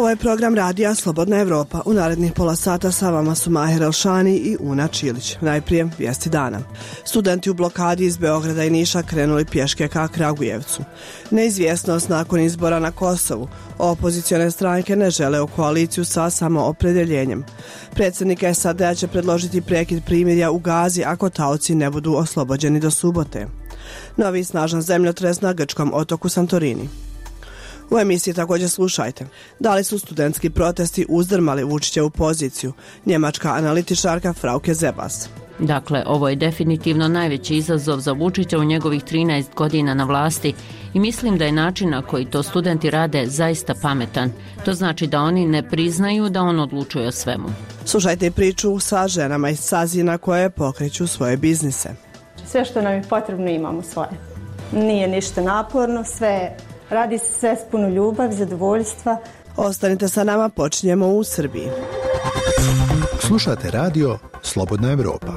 Ovo je program radija Slobodna Evropa. U narednih pola sata sa vama su Maher Elšani i Una Čilić. Najprije vijesti dana. Studenti u blokadi iz Beograda i Niša krenuli pješke ka Kragujevcu. Neizvjesnost nakon izbora na Kosovu. Opozicione stranke ne žele u koaliciju sa samoopredeljenjem. Predsjednik SAD-a će predložiti prekid primirja u Gazi ako taoci ne budu oslobođeni do subote. Novi snažan zemljotres na grčkom otoku Santorini. U emisiji također slušajte. Da li su studentski protesti uzdrmali Vučićevu poziciju? Njemačka analitičarka Frauke Zebas. Dakle, ovo je definitivno najveći izazov za Vučića u njegovih 13 godina na vlasti i mislim da je način na koji to studenti rade zaista pametan. To znači da oni ne priznaju da on odlučuje o svemu. Slušajte i priču sa ženama iz Sazina koje pokreću svoje biznise. Sve što nam je potrebno imamo svoje. Nije ništa naporno, radi se sve s puno ljubav, zadovoljstva. Ostanite sa nama, počinjemo u Srbiji. Slušate radio Slobodna Evropa.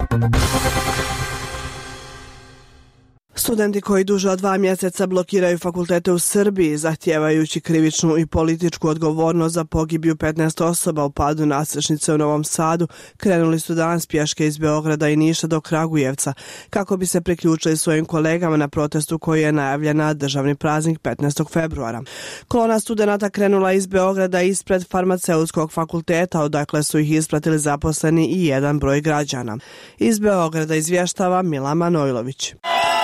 Studenti koji duže od 2 mjeseca blokiraju fakultete u Srbiji, zahtijevajući krivičnu i političku odgovornost za pogibiju 15 osoba u padu nadstrešnice u Novom Sadu, krenuli su danas pješke iz Beograda i Niša do Kragujevca, kako bi se priključili svojim kolegama na protestu koji je najavljen na državni praznik 15. februara. Kolona studenata krenula iz Beograda ispred farmaceutskog fakulteta, odakle su ih ispratili zaposleni i jedan broj građana. Iz Beograda izvještava Mila Manojlović.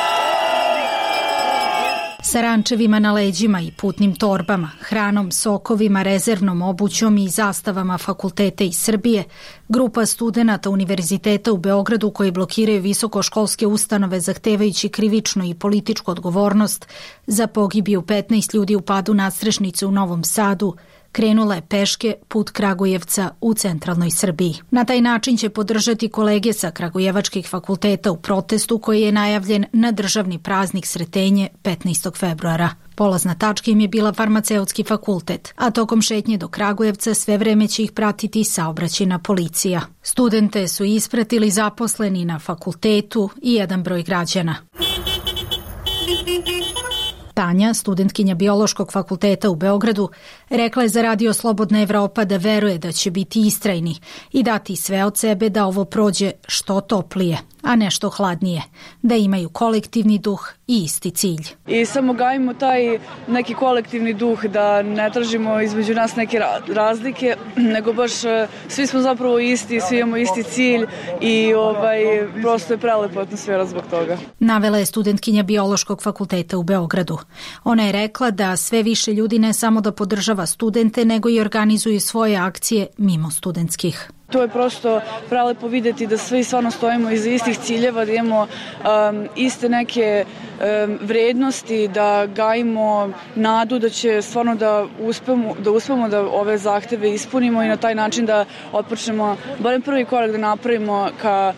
Sa rančevima na leđima i putnim torbama, hranom, sokovima, rezervnom obućom i zastavama fakulteta iz Srbije, grupa studenata Univerziteta u Beogradu koji blokiraju visokoškolske ustanove zahtevajući krivičnu i političku odgovornost za pogibiju 15 ljudi u padu nadstrešnice u Novom Sadu, krenula je peške put Kragujevca u centralnoj Srbiji. Na taj način će podržati kolege sa kragujevačkih fakulteta u protestu koji je najavljen na državni praznik Sretenje 15. februara. Polazna tačka im je bila farmaceutski fakultet, a tokom šetnje do Kragujevca sve vreme će ih pratiti saobraćajna policija. Studente su ispratili zaposleni na fakultetu i jedan broj građana. Tanja, studentkinja Biološkog fakulteta u Beogradu, rekla je za radio Slobodna Evropa da veruje da će biti istrajni i dati sve od sebe da ovo prođe što toplije, a ne što hladnije, da imaju kolektivni duh i isti cilj. I samo gajimo taj neki kolektivni duh, da ne tražimo između nas neke razlike, nego baš svi smo zapravo isti, svi imamo isti cilj i prosto je prelepa atmosfera zbog toga. Navela je studentkinja Biološkog fakulteta u Beogradu. Ona je rekla da sve više ljudi ne samo da podržava studente, nego i organizuju svoje akcije mimo studentskih. To je prosto prelepo vidjeti da svi stvarno stojimo iza istih ciljeva, da imamo iste neke vrednosti, da gajimo nadu da će stvarno da uspemo da ove zahteve ispunimo i na taj način da otpočnemo barem prvi korak da napravimo ka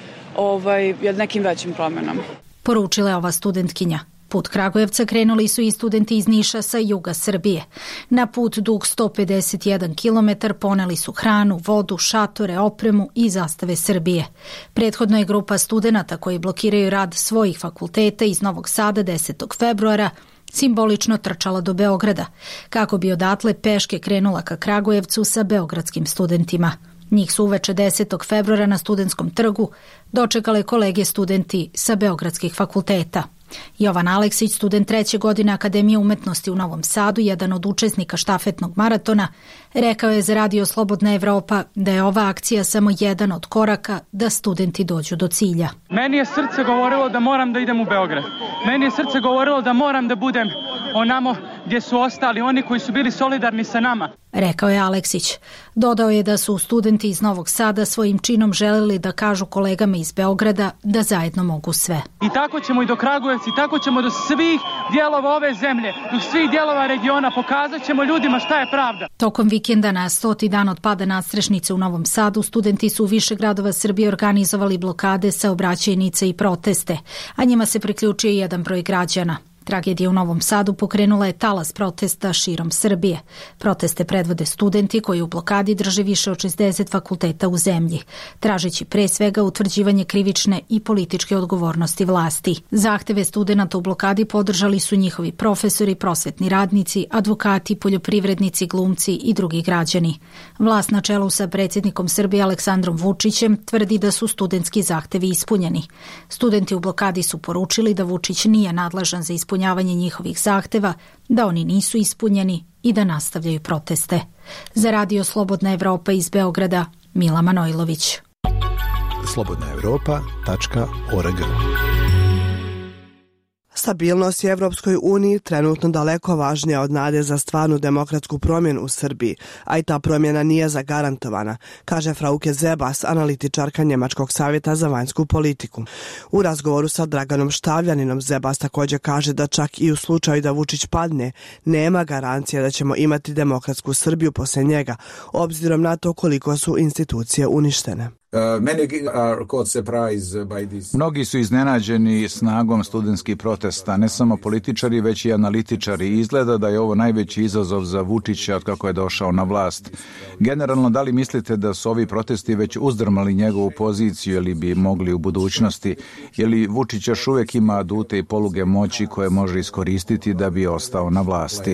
nekim većim promjenama. Poručila je ova studentkinja. Put Kragujevca krenuli su i studenti iz Niša sa juga Srbije. Na put dug 151 km poneli su hranu, vodu, šatore, opremu i zastave Srbije. Prethodno je grupa studenata koji blokiraju rad svojih fakulteta iz Novog Sada 10. februara simbolično trčala do Beograda, kako bi odatle peške krenula ka Kragujevcu sa beogradskim studentima. Njih su uveče 10. februara na Studentskom trgu dočekale kolege studenti sa beogradskih fakulteta. Jovan Aleksić, student 3. godine Akademije umetnosti u Novom Sadu, jedan od učesnika štafetnog maratona, rekao je za radio Slobodna Evropa da je ova akcija samo jedan od koraka da studenti dođu do cilja. Meni je srce govorilo da moram da idem u Beograd. Meni je srce govorilo da moram da budem onamo gdje su ostali oni koji su bili solidarni sa nama, rekao je Aleksić. Dodao je da su studenti iz Novog Sada svojim činom želeli da kažu kolegama iz Beograda da zajedno mogu sve. I tako ćemo i do Kragujevca, i tako ćemo do svih dijelova ove zemlje, do svih dijelova regiona, pokazat ćemo ljudima šta je pravda. Tokom vikenda na 100. dan od pada nadstrešnice u Novom Sadu, studenti su u više gradova Srbije organizovali blokade, saobraćajnice i proteste, a njima se priključio jedan broj građana. Tragedija u Novom Sadu pokrenula je talas protesta širom Srbije. Proteste predvode studenti koji u blokadi drže više od 60 fakulteta u zemlji, tražeći pre svega utvrđivanje krivične i političke odgovornosti vlasti. Zahteve studenata u blokadi podržali su njihovi profesori, prosvetni radnici, advokati, poljoprivrednici, glumci i drugi građani. Vlast na čelu sa predsjednikom Srbije Aleksandrom Vučićem tvrdi da su studentski zahtevi ispunjeni. Studenti u blokadi su poručili da Vučić nije nadležan za ispunjavanje njihovih zahteva, da oni nisu ispunjeni i da nastavljaju proteste. Za Radio Slobodna Evropa iz Beograda, Mila Manojlović. slobodnaevropa.org. Stabilnost je Evropskoj uniji trenutno daleko važnija od nade za stvarnu demokratsku promjenu u Srbiji, a i ta promjena nije zagarantovana, kaže Frauke Zebas, analitičarka Njemačkog savjeta za vanjsku politiku. U razgovoru sa Draganom Štavljaninom Zebas također kaže da čak i u slučaju da Vučić padne, nema garancije da ćemo imati demokratsku Srbiju poslije njega, obzirom na to koliko su institucije uništene. Mnogi su iznenađeni snagom studentskih protesta, ne samo političari, već i analitičari. Izgleda da je ovo najveći izazov za Vučića od kako je došao na vlast. Generalno, da li mislite da su ovi protesti već uzdrmali njegovu poziciju ili bi mogli u budućnosti? Je li Vučić još uvijek ima adute i poluge moći koje može iskoristiti da bi ostao na vlasti?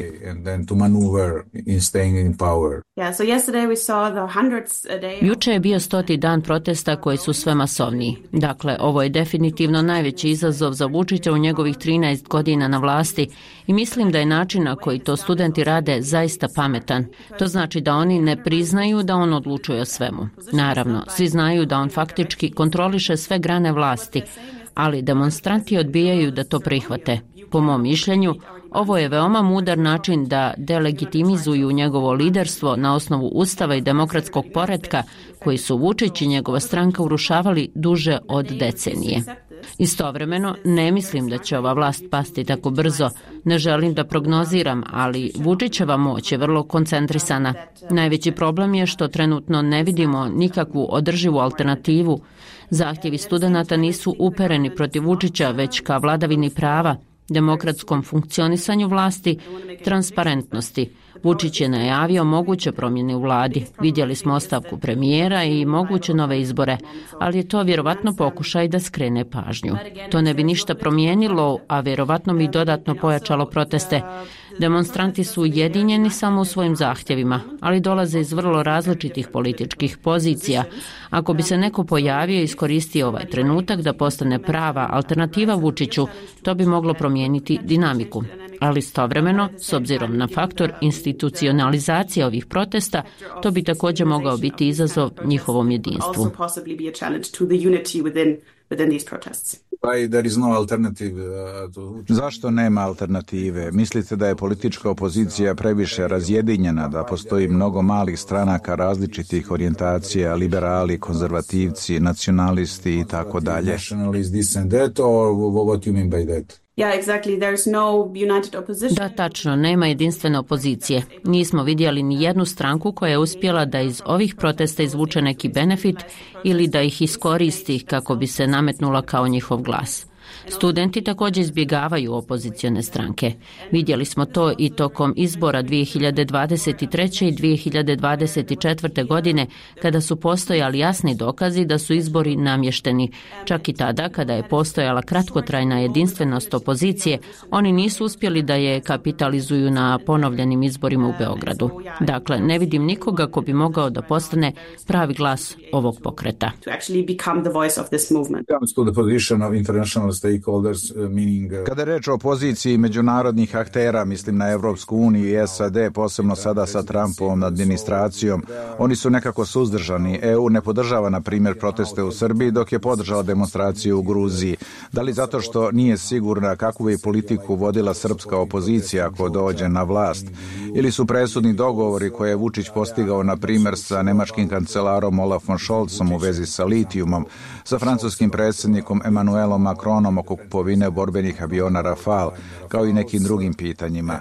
Juče je bio 100. dan protesta koji su sve masovniji. Dakle, ovo je definitivno najveći izazov za Vučića u njegovih 13 godina na vlasti i mislim da je način na koji to studenti rade zaista pametan. To znači da oni ne priznaju da on odlučuje o svemu. Naravno, svi znaju da on faktički kontroliše sve grane vlasti, ali demonstranti odbijaju da to prihvate. Po mom mišljenju, ovo je veoma mudar način da delegitimizuju njegovo liderstvo na osnovu ustava i demokratskog poretka koji su Vučić i njegova stranka urušavali duže od decenije. Istovremeno, ne mislim da će ova vlast pasti tako brzo. Ne želim da prognoziram, ali Vučićeva moć je vrlo koncentrisana. Najveći problem je što trenutno ne vidimo nikakvu održivu alternativu. Zahtjevi studenata nisu upereni protiv Vučića, već ka vladavini prava, demokratskom funkcionisanju vlasti, transparentnosti. Vučić je najavio moguće promjene u vladi. Vidjeli smo ostavku premijera i moguće nove izbore, ali je to vjerovatno pokušaj da skrene pažnju. To ne bi ništa promijenilo, a vjerovatno bi dodatno pojačalo proteste. Demonstranti su ujedinjeni samo u svojim zahtjevima, ali dolaze iz vrlo različitih političkih pozicija. Ako bi se neko pojavio i iskoristio ovaj trenutak da postane prava alternativa Vučiću, to bi moglo promijeniti dinamiku. Ali istovremeno, s obzirom na faktor institucionalizacije ovih protesta, to bi također mogao biti izazov njihovom jedinstvu. Zašto nema alternative? Mislite da je politička opozicija previše razjedinjena, da postoji mnogo malih stranaka različitih orijentacija, liberali, konzervativci, nacionalisti i tako dalje? Da, tačno, nema jedinstvene opozicije. Nismo vidjeli ni jednu stranku koja je uspjela da iz ovih protesta izvuče neki benefit ili da ih iskoristi kako bi se nametnula kao njihov glas. Studenti također izbjegavaju opozicione stranke. Vidjeli smo to i tokom izbora 2023. i 2024. godine, kada su postojali jasni dokazi da su izbori namješteni. Čak i tada, kada je postojala kratkotrajna jedinstvenost opozicije, oni nisu uspjeli da je kapitalizuju na ponovljenim izborima u Beogradu. Dakle, ne vidim nikoga ko bi mogao da postane pravi glas ovog pokreta. Kada je reč o poziciji međunarodnih aktera, mislim na Evropsku uniju i SAD, posebno sada sa Trumpovom administracijom, oni su nekako suzdržani. EU ne podržava, na primjer, proteste u Srbiji, dok je podržala demonstraciju u Gruziji. Da li zato što nije sigurna kakvu bi politiku vodila srpska opozicija ako dođe na vlast? Ili su presudni dogovori koje je Vučić postigao, na primjer, sa nemačkim kancelarom Olafom Scholzom u vezi sa litijumom, sa francuskim predsjednikom Emmanuelom Macronom oko oko kupovine borbenih aviona Rafale, kao i nekim drugim pitanjima.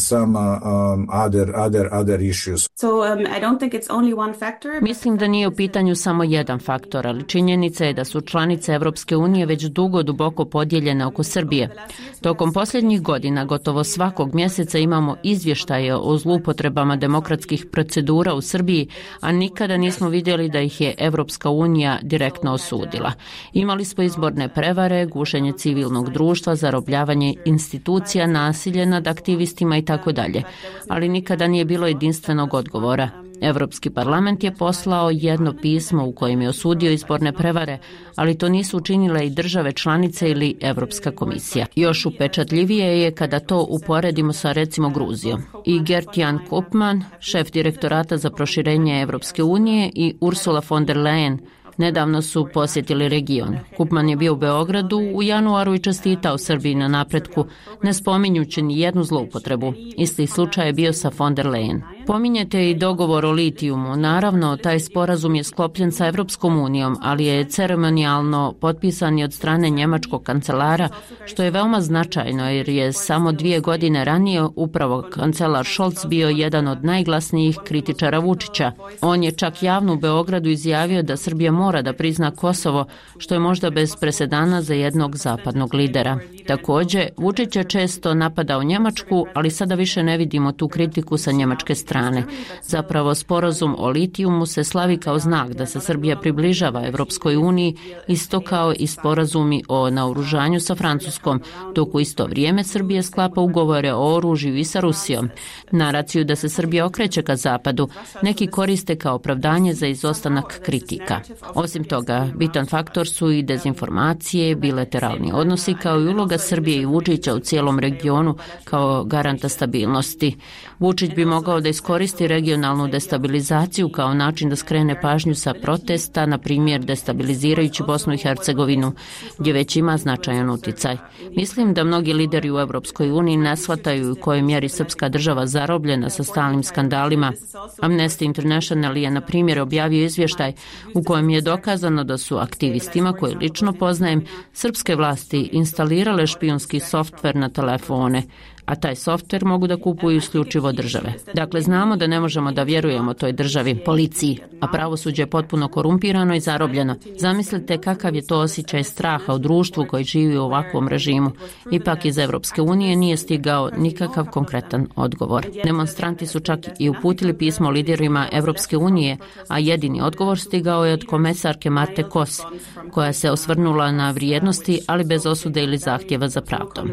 Mislim da nije u pitanju samo jedan faktor, ali činjenica je da su članice Evropske unije već dugo duboko podijeljene oko Srbije. Tokom posljednjih godina gotovo svakog mjeseca imamo izvještaje o zloupotrebama demokratskih procedura u Srbiji, a nikada nismo vidjeli da ih je Evropska unija direktno osudila. Imali smo izborne prevare, gušenje civilnog društva, zarobljavanje institucija, nasilje nad aktivistima i tako dalje, ali nikada nije bilo jedinstvenog odgovora. Evropski parlament je poslao jedno pismo u kojem je osudio izborne prevare, ali to nisu učinile i države članice ili Evropska komisija. Još upečatljivije je kada to uporedimo sa recimo Gruzijom. I Gert-Jan Koopman, šef direktorata za proširenje Evropske unije, i Ursula von der Leyen nedavno su posjetili region. Koopman je bio u Beogradu u januaru i čestitao Srbiji na napretku, ne spominjući ni jednu zloupotrebu. Isti slučaj je bio sa von der Leyen. Pominjete i dogovor o litijumu. Naravno, taj sporazum je sklopljen sa Evropskom unijom, ali je ceremonijalno potpisan i od strane njemačkog kancelara, što je veoma značajno jer je samo 2 godine ranije upravo kancelar Scholz bio jedan od najglasnijih kritičara Vučića. On je čak javno u Beogradu izjavio da Srbija mora da prizna Kosovo, što je možda bez presedana za jednog zapadnog lidera. Također, Vučić je često napadao Njemačku, ali sada više ne vidimo tu kritiku sa njemačke strane. Zapravo, sporazum o litijumu se slavi kao znak da se Srbija približava Evropskoj uniji, isto kao i sporazumi o naoružanju sa Francuskom, dok u isto vrijeme Srbija sklapa ugovore o oružju i sa Rusijom. Naraciju da se Srbija okreće ka zapadu neki koriste kao opravdanje za izostanak kritika. Osim toga, bitan faktor su i dezinformacije, bilateralni odnosi kao i uloga Srbije i Vučića u cijelom regionu kao garanta stabilnosti. Vučić bi mogao da iskoristi regionalnu destabilizaciju kao način da skrene pažnju sa protesta, na primjer destabilizirajući Bosnu i Hercegovinu, gdje već ima značajan uticaj. Mislim da mnogi lideri u Evropskoj uniji ne shvataju u kojoj mjeri srpska država zarobljena sa stalnim skandalima. Amnesty International je, na primjer, objavio izvještaj u kojem je dokazano da su aktivistima, koje lično poznajem, srpske vlasti instalirale špijunski softver na telefone, a taj softver mogu da kupuju isključivo države. Dakle, znamo da ne možemo da vjerujemo toj državi, policiji, a pravosuđe je potpuno korumpirano i zarobljeno. Zamislite kakav je to osjećaj straha u društvu koji živi u ovakvom režimu. Ipak iz Evropske unije nije stigao nikakav konkretan odgovor. Demonstranti su čak i uputili pismo liderima Evropske unije, a jedini odgovor stigao je od komesarke Marte Kos, koja se osvrnula na vrijednosti, ali bez osude ili zahtjeva za pravdom.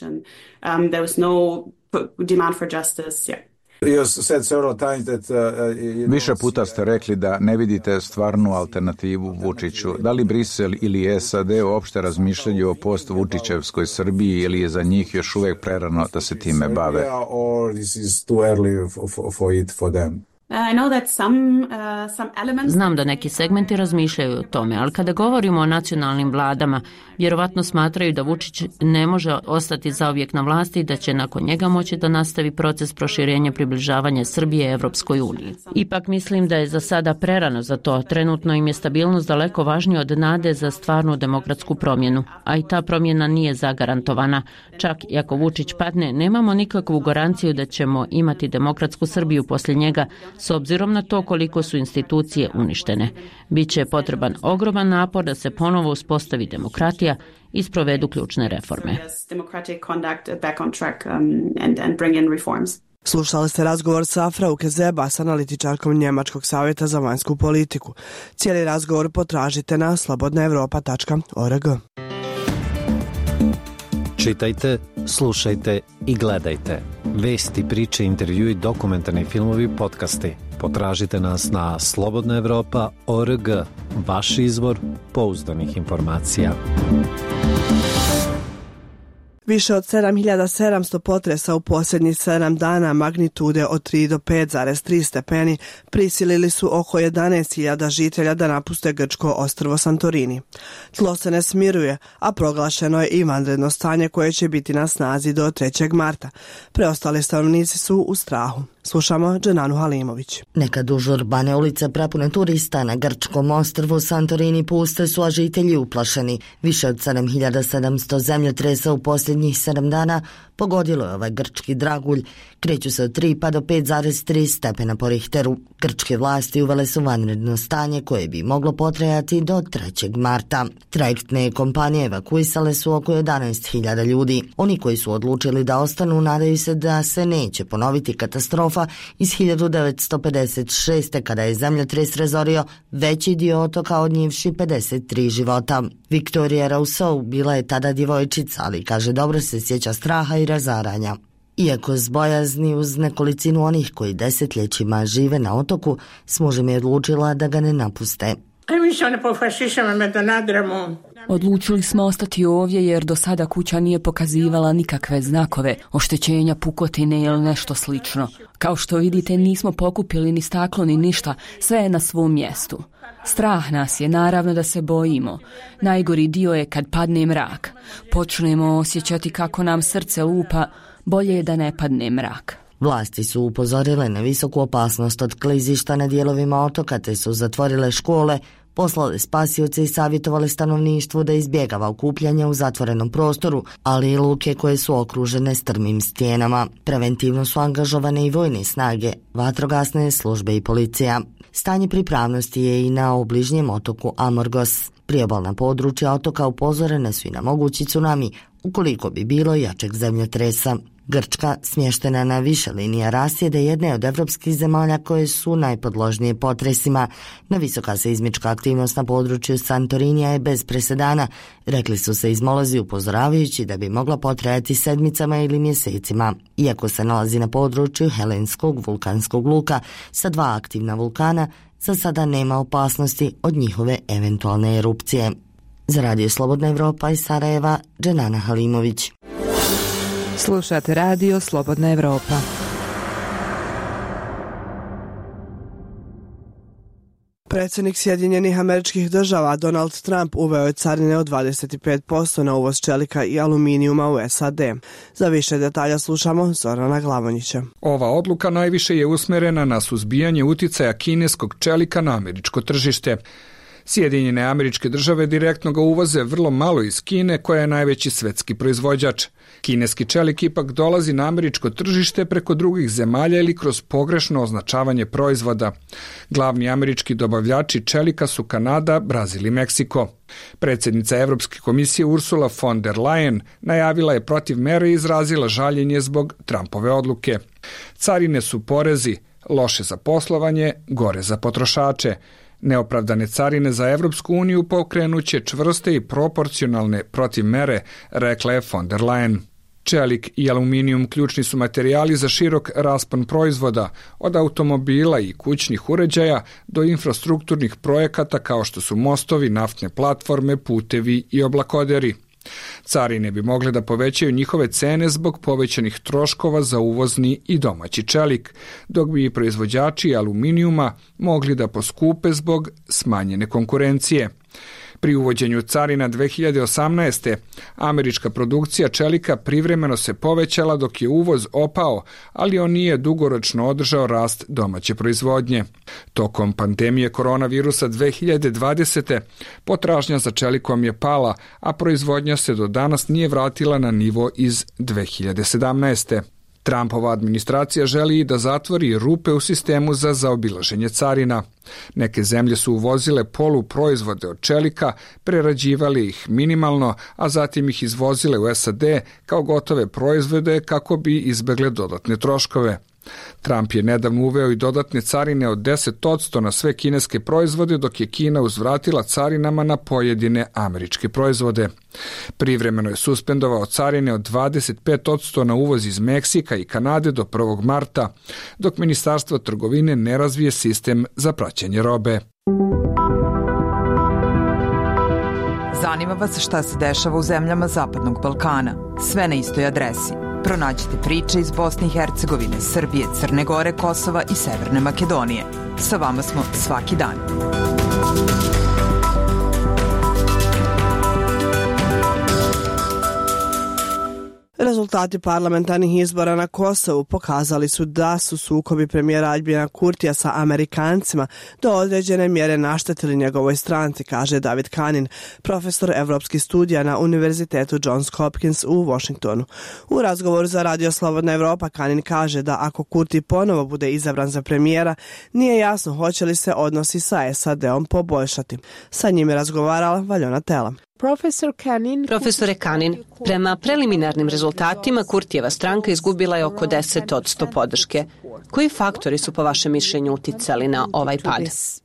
There was no demand for justice. Više puta ste rekli da ne vidite stvarnu alternativu Vučiću. Da li Brisel ili SAD uopšte razmišljaju o post-Vučićevskoj Srbiji ili je za njih još uvijek prerano da se time bave? Znam da neki segmenti razmišljaju o tome, ali kada govorimo o nacionalnim vladama, vjerovatno smatraju da Vučić ne može ostati zauvijek na vlasti i da će nakon njega moći da nastavi proces proširenja približavanja Srbije Evropskoj uniji. Ipak mislim da je za sada prerano za to. Trenutno im je stabilnost daleko važnija od nade za stvarnu demokratsku promjenu, a i ta promjena nije zagarantovana. Čak i ako Vučić padne, nemamo nikakvu garanciju da ćemo imati demokratsku Srbiju poslije njega, s obzirom na to koliko su institucije uništene. Biće potreban ogroman napor da se ponovo uspostavi demokratija i sprovedu ključne reforme. Slušali ste razgovor sa Frauke Zebas, analitičarkom Njemačkog savjeta za vanjsku politiku. Cijeli razgovor potražite na slobodnaevropa.org. Čitajte, slušajte i gledajte. Vesti, priče, intervjui, dokumentarni filmovi, podcasti. Potražite nas na slobodnaevropa.org. Vaš izvor pouzdanih informacija. Više od 7700 potresa u posljednjih 7 dana magnitude od 3 do 5,3 stepeni prisilili su oko 11.000 žitelja da napuste grčko ostrvo Santorini. Tlo se ne smiruje, a proglašeno je i vanredno stanje koje će biti na snazi do 3. marta. Preostali stanovnici su u strahu. Slušamo Dženanu Halimović. Nekad užurbane ulice prepune turista na grčkom ostrvu Santorini puste su, a žitelji uplašeni. Više od 7700 zemljotresa u posljednjih 7 dana pogodilo je ovaj grčki dragulj. Kreću se od 3 pa do 5,3 stepena po Richteru. Grčke vlasti uvele su vanredno stanje koje bi moglo potrajati do 3. marta. Trajektne kompanije evakuisale su oko 11.000 ljudi. Oni koji su odlučili da ostanu nadaju se da se neće ponoviti katastrofa iz 1956. kada je zemljotres razorio veći dio otoka, odnijevši 53 života. Victoria Rousseau bila je tada djevojčica, ali kaže dobro se sjeća straha i razaranja. Iako zbojazni uz nekolicinu onih koji desetljećima žive na otoku, s mužem je odlučila da ga ne napuste. Odlučili smo ostati ovdje jer do sada kuća nije pokazivala nikakve znakove, oštećenja, pukotine ili nešto slično. Kao što vidite, nismo pokupili ni staklo ni ništa, sve je na svom mjestu. Strah nas je, naravno da se bojimo. Najgori dio je kad padne mrak. Počnemo osjećati kako nam srce lupa, bolje je da ne padne mrak. Vlasti su upozorile na visoku opasnost od klizišta na dijelovima otoka, te su zatvorile škole, poslale spasioce i savjetovale stanovništvu da izbjegava okupljanja u zatvorenom prostoru, ali i luke koje su okružene strmim stijenama. Preventivno su angažovane i vojne snage, vatrogasne službe i policija. Stanje pripravnosti je i na obližnjem otoku Amorgos. Priobalna područja otoka upozorene su i na mogući tsunami ukoliko bi bilo jačeg zemljotresa. Grčka, smještena na više linija rasjede, jedna je od evropskih zemalja koje su najpodložnije potresima. Nevisoka seizmička aktivnost na području Santorinija je bez presedana, rekli su seizmolozi upozoravajući da bi mogla potrajati sedmicama ili mjesecima. Iako se nalazi na području Helenskog vulkanskog luka sa 2 aktivna vulkana, za sada nema opasnosti od njihove eventualne erupcije. Za Radio Slobodna Evropa iz Sarajeva, Dženana Halimović. Slušate Radio Slobodna Evropa. Predsjednik Sjedinjenih Američkih Država Donald Trump uveo je carine od 25% na uvoz čelika i aluminijuma u SAD. Za više detalja slušamo Zorana Glavonjića. Ova odluka najviše je usmjerena na suzbijanje uticaja kineskog čelika na američko tržište. Sjedinjene Američke Države direktno ga uvoze vrlo malo iz Kine, koja je najveći svetski proizvođač. Kineski čelik ipak dolazi na američko tržište preko drugih zemalja ili kroz pogrešno označavanje proizvoda. Glavni američki dobavljači čelika su Kanada, Brazil i Meksiko. Predsjednica Evropske komisije Ursula von der Leyen najavila je protiv mere i izrazila žaljenje zbog Trumpove odluke. Carine su porezi, loše za poslovanje, gore za potrošače. Neopravdane carine za Evropsku uniju pokrenuće čvrste i proporcionalne protivmere, rekla je von der Leyen. Čelik i aluminijum ključni su materijali za širok raspon proizvoda, od automobila i kućnih uređaja do infrastrukturnih projekata kao što su mostovi, naftne platforme, putevi i oblakoderi. Carine bi mogle da povećaju njihove cene zbog povećanih troškova za uvozni i domaći čelik, dok bi i proizvođači aluminijuma mogli da poskupe zbog smanjene konkurencije. Pri uvođenju carina 2018. američka produkcija čelika privremeno se povećala dok je uvoz opao, ali on nije dugoročno održao rast domaće proizvodnje. Tokom pandemije koronavirusa 2020. potražnja za čelikom je pala, a proizvodnja se do danas nije vratila na nivo iz 2017. Trumpova administracija želi i da zatvori rupe u sistemu za zaobilaženje carina. Neke zemlje su uvozile poluproizvode od čelika, prerađivali ih minimalno, a zatim ih izvozile u SAD kao gotove proizvode kako bi izbegle dodatne troškove. Trump je nedavno uveo i dodatne carine od 10% na sve kineske proizvode, dok je Kina uzvratila carinama na pojedine američke proizvode. Privremeno je suspendovao carine od 25% na uvoz iz Meksika i Kanade do 1. marta, dok Ministarstvo trgovine ne razvije sistem za praćenje robe. Zanima vas šta se dešava u zemljama Zapadnog Balkana? Sve na istoj adresi. Pronađite priče iz Bosne i Hercegovine, Srbije, Crne Gore, Kosova i Severne Makedonije. Sa vama smo svaki dan. Rezultati parlamentarnih izbora na Kosovu pokazali su da su sukobi premijera Aljbina Kurtija sa Amerikancima do određene mjere naštetili njegovoj stranci, kaže David Kanin, profesor evropskih studija na Univerzitetu Johns Hopkins u Washingtonu. U razgovoru za Radio Slobodna Evropa Kanin kaže da ako Kurti ponovo bude izabran za premijera, nije jasno hoće li se odnosi sa SAD-om poboljšati. Sa njim je razgovarala Valjona Tela. Profesore Kanin, prema preliminarnim rezultatima Kurtijeva stranka izgubila je oko 10% podrške. Koji faktori su po vašem mišljenju uticali na ovaj pad?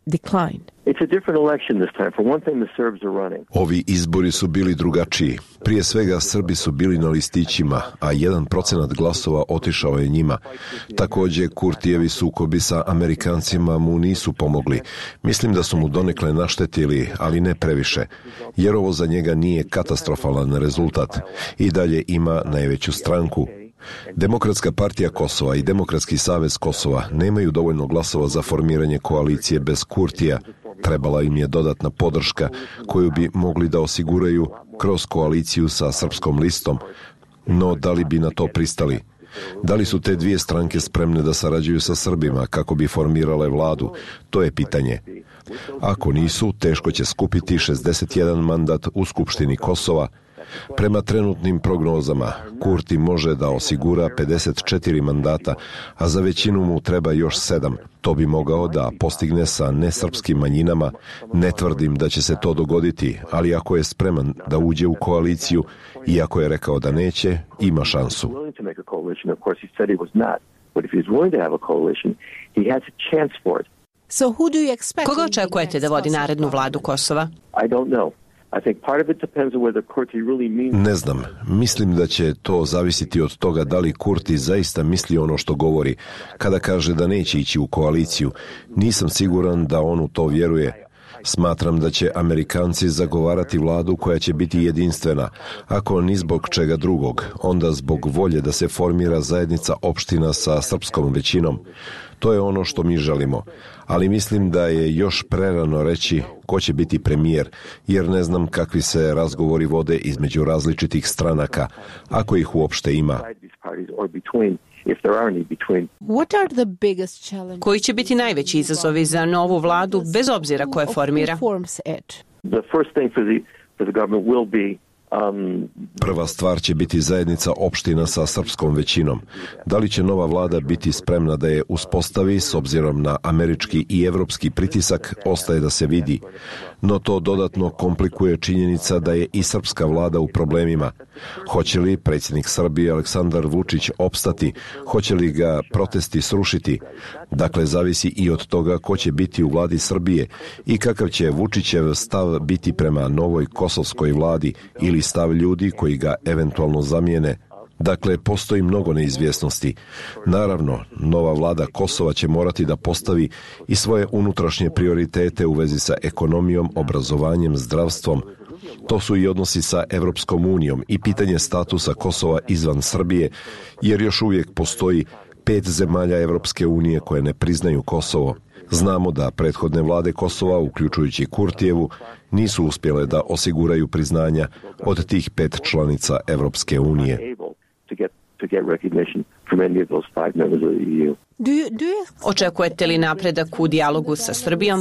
Ovi izbori su bili drugačiji. Prije svega Srbi su bili na listićima, a 1% glasova otišao je njima. Također Kurtijevi sukobi sa Amerikancima mu nisu pomogli. Mislim da su mu donekle naštetili, ali ne previše, jer ovo za njega nije katastrofalan rezultat. I dalje ima najveću stranku. Demokratska partija Kosova i Demokratski savez Kosova nemaju dovoljno glasova za formiranje koalicije bez Kurtija. Trebala im je dodatna podrška koju bi mogli da osiguraju kroz koaliciju sa Srpskom listom. No, da li bi na to pristali? Da li su te dvije stranke spremne da sarađuju sa Srbima kako bi formirale vladu? To je pitanje. Ako nisu, teško će skupiti 61 mandat u Skupštini Kosova. Prema trenutnim prognozama, Kurti može da osigura 54 mandata, a za većinu mu treba još 7. To bi mogao da postigne sa nesrpskim manjinama. Ne tvrdim da će se to dogoditi, ali ako je spreman da uđe u koaliciju, iako je rekao da neće, ima šansu. Koga očekujete da vodi narednu vladu Kosova? Ne znam. Mislim da će to zavisiti od toga da li Kurti zaista misli ono što govori. Kada kaže da neće ići u koaliciju, nisam siguran da on u to vjeruje. Smatram da će Amerikanci zagovarati vladu koja će biti jedinstvena, ako ni zbog čega drugog, onda zbog volje da se formira zajednica opština sa srpskom većinom. To je ono što mi želimo, ali mislim da je još prerano reći ko će biti premijer, jer ne znam kakvi se razgovori vode između različitih stranaka, ako ih uopšte ima. Koji će biti najveći izazovi za novu vladu, bez obzira ko je formira? Prva stvar će biti zajednica opština sa srpskom većinom. Da li će nova vlada biti spremna da je uspostavi s obzirom na američki i evropski pritisak, ostaje da se vidi. No to dodatno komplikuje činjenica da je i srpska vlada u problemima. Hoće li predsjednik Srbije Aleksandar Vučić opstati? Hoće li ga protesti srušiti? Dakle, zavisi i od toga ko će biti u vladi Srbije i kakav će Vučićev stav biti prema novoj kosovskoj vladi ili stav ljudi koji ga eventualno zamijene. Dakle, postoji mnogo neizvjesnosti. Naravno, nova vlada Kosova će morati da postavi i svoje unutrašnje prioritete u vezi sa ekonomijom, obrazovanjem, zdravstvom. To su i odnosi sa Evropskom unijom i pitanje statusa Kosova izvan Srbije, jer još uvijek postoji 5 zemalja Evropske unije koje ne priznaju Kosovo. Znamo da prethodne vlade Kosova, uključujući Kurtijevu, nisu uspjele da osiguraju priznanja od tih 5 članica Evropske unije. Očekujete li napredak u dijalogu sa Srbijom?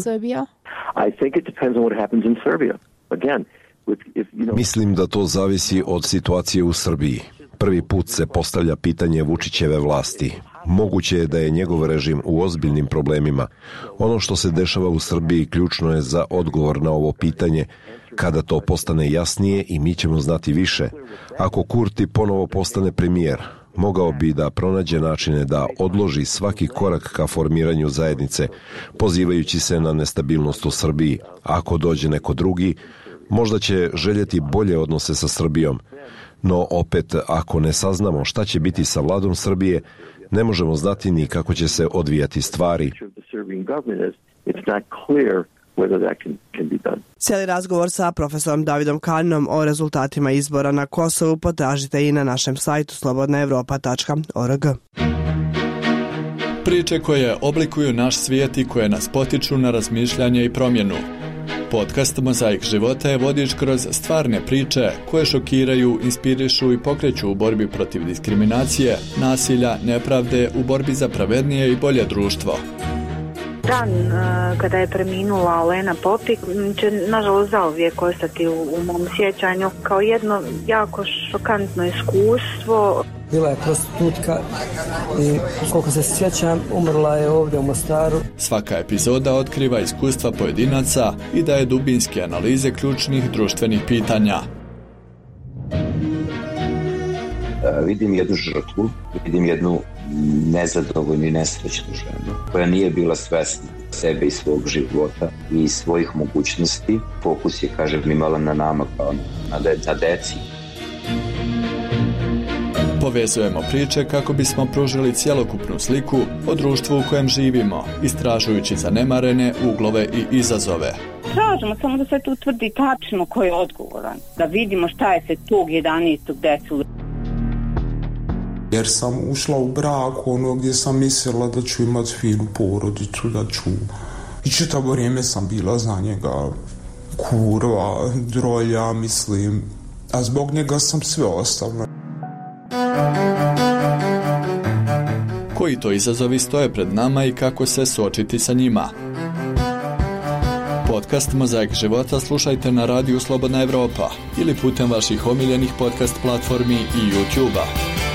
Mislim da to zavisi od situacije u Srbiji. Prvi put se postavlja pitanje Vučićeve vlasti. Moguće je da je njegov režim u ozbiljnim problemima. Ono što se dešava u Srbiji ključno je za odgovor na ovo pitanje. Kada to postane jasnije i mi ćemo znati više. Ako Kurti ponovo postane premijer, mogao bi da pronađe načine da odloži svaki korak ka formiranju zajednice, pozivajući se na nestabilnost u Srbiji. Ako dođe neko drugi, možda će željeti bolje odnose sa Srbijom. No opet, ako ne saznamo šta će biti sa vladom Srbije, ne možemo znati ni kako će se odvijati stvari. Cijeli razgovor sa profesorom Davidom Kaninom o rezultatima izbora na Kosovu potražite i na našem sajtu slobodnaevropa.org. Priče koje oblikuju naš svijet i koje nas potiču na razmišljanje i promjenu. Podcast Mozaik života je vodič kroz stvarne priče koje šokiraju, inspirišu i pokreću u borbi protiv diskriminacije, nasilja, nepravde, u borbi za pravednije i bolje društvo. Dan kada je preminula Olena Popik će nažalost zauvijek ostati u mom sjećanju kao jedno jako šokantno iskustvo. Bila je prostitutka i koliko se sjećam umrla je ovdje u Mostaru. Svaka epizoda otkriva iskustva pojedinaca i daje dubinske analize ključnih društvenih pitanja. Vidim jednu žrtvu, vidim jednu nezadovoljnu i nesrećnu ženu koja nije bila svesna sebe i svog života i svojih mogućnosti. Fokus je, kažem, imala na nama kao na deci. Povezujemo priče kako bismo pružili cjelokupnu sliku o društvu u kojem živimo, istražujući zanemarene uglove i izazove. Tražimo samo da se tu utvrdi tačno ko je odgovoran, da vidimo šta je se tog 11. desilo. Jer sam ušla u brak gdje sam mislila da ću imati finu porodicu, da ću... I čitavo vrijeme sam bila za njega kurva, drolja, mislim. A zbog njega sam sve ostavila. Koji to izazovi stoje pred nama i kako se suočiti sa njima? Podcast Mozaik života slušajte na radiju Slobodna Evropa ili putem vaših omiljenih podcast platformi i YouTube-a.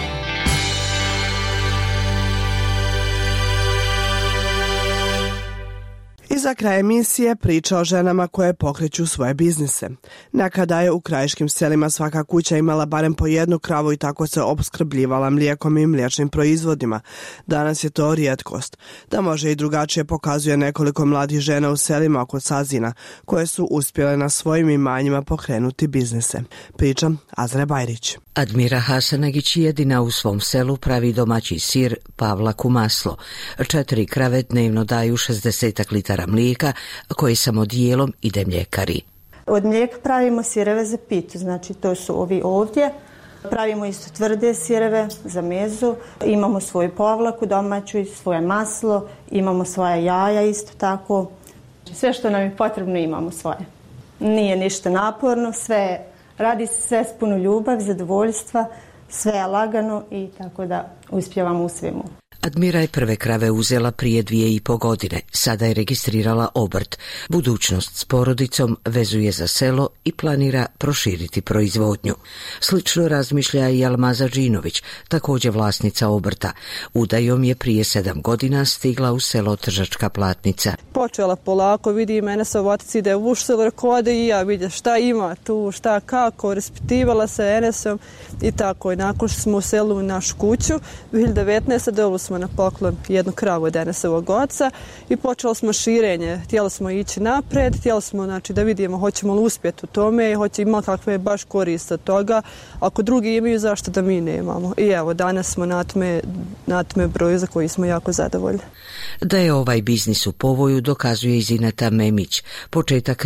I za kraj emisije priča o ženama koje pokreću svoje biznise. Nekada je u krajiškim selima svaka kuća imala barem po jednu kravu i tako se opskrbljivala mlijekom i mliječnim proizvodima. Danas je to rijetkost. Da može i drugačije pokazuje nekoliko mladih žena u selima oko Sazina koje su uspjele na svojim imanjima pokrenuti biznise. Priča Azra Bajrić. Admira Hasanagić jedina u svom selu pravi domaći sir Pavlaku maslo. 4 krave dnevno daju 60 litara mlijeka koji samo dijelom ide mljekari. Od mlijeka pravimo sireve za pitu, znači to su ovi ovdje. Pravimo isto tvrde sireve za mezu, imamo svoju Pavlaku domaću i svoje maslo, imamo svoja jaja isto tako. Sve što nam je potrebno imamo svoje. Nije ništa naporno, sve radi se sve s puno ljubavi, zadovoljstva, sve je lagano i tako da uspijevamo u svemu. Admira je prve krave uzela prije 2,5 godine. Sada je registrirala obrt. Budućnost s porodicom vezuje za selo i planira proširiti proizvodnju. Slično razmišlja i Almaza Džinović, također vlasnica obrta. Udajom je prije 7 godina stigla u selo Tržačka Platnica. Počela polako, vidi mene sa ovac ide u selo, rekao ode i ja vidim šta ima tu, šta kako, raspitivala se Enesom i tako. I nakon što smo u selu našu kuću, 2019. dobili smo na poklon jednu kravu od Enesovog oca i počelo smo širenje. Htjeli smo ići napred, htjeli smo da vidimo hoćemo li uspjeti u tome i ima kakve baš korist od toga. Ako drugi imaju, zašto da mi nemamo? I evo, danas smo na tome broju za koji smo jako zadovoljni. Da je ovaj biznis u povoju dokazuje i Zineta Memić. Početak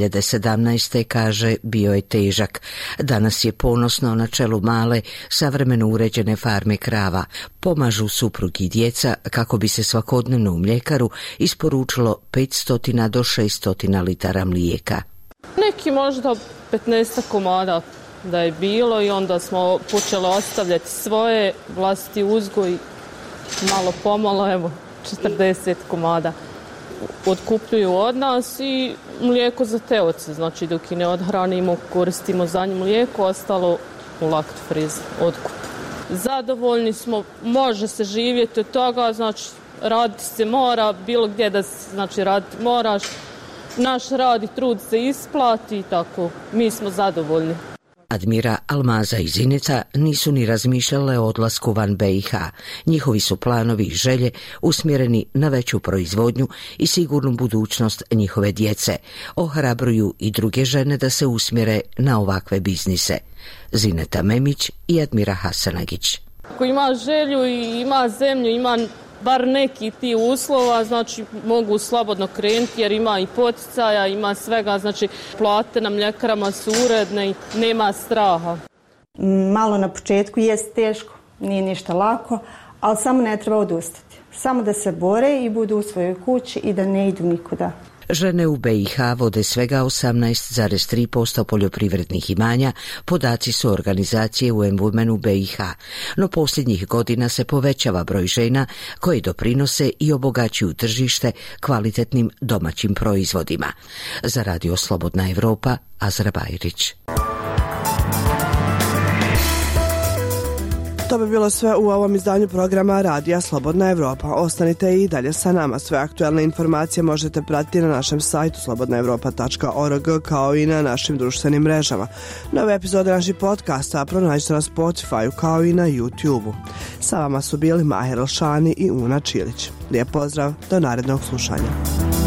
2017. kaže bio je težak. Danas je ponosno na čelu male, savremeno uređene farme krava. Pomažu suprug i djeca kako bi se svakodnevno u mljekaru isporučilo 500 do 600 litara mlijeka. Neki možda 15 komada da je bilo i onda smo počeli ostavljati svoje, vlastiti uzgoj, malo pomalo, evo 40 komada otkupljuju od nas i mlijeko za te oce, znači dok i ne odhranimo, koristimo za nju mlijeko, ostalo u laktofriz otkup. Zadovoljni smo, može se živjeti od toga, znači raditi se mora, bilo gdje da znači raditi moraš, naš rad i trud se isplati i tako, mi smo zadovoljni. Admira, Almaza i Zinica nisu ni razmišljale o odlasku van BiH. Njihovi su planovi i želje usmjereni na veću proizvodnju i sigurnu budućnost njihove djece. Ohrabruju i druge žene da se usmjere na ovakve biznise. Zineta Memić i Admira Hasanagić. Ako ima želju i ima zemlju, ima bar neki ti uslova, znači mogu slobodno krenuti jer ima i poticaja, ima svega, znači plate na mljekarama su uredne i nema straha. Malo na početku jest teško, nije ništa lako, ali samo ne treba odustati. Samo da se bore i budu u svojoj kući i da ne idu nikuda. Žene u BiH vode svega 18,3% poljoprivrednih imanja, podaci su organizacije UN Women u BiH, no posljednjih godina se povećava broj žena koji doprinose i obogaćuju tržište kvalitetnim domaćim proizvodima. Za Radio Slobodna Evropa, Azra Bajrić. To bi bilo sve u ovom izdanju programa Radija Slobodna Evropa. Ostanite i dalje sa nama. Sve aktualne informacije možete pratiti na našem sajtu slobodnaevropa.org kao i na našim društvenim mrežama. Nove epizode naših podcasta pronađite na Spotify kao i na YouTube-u. Sa vama su bili Maher Elšani i Una Čilić. Lijep pozdrav, do narednog slušanja.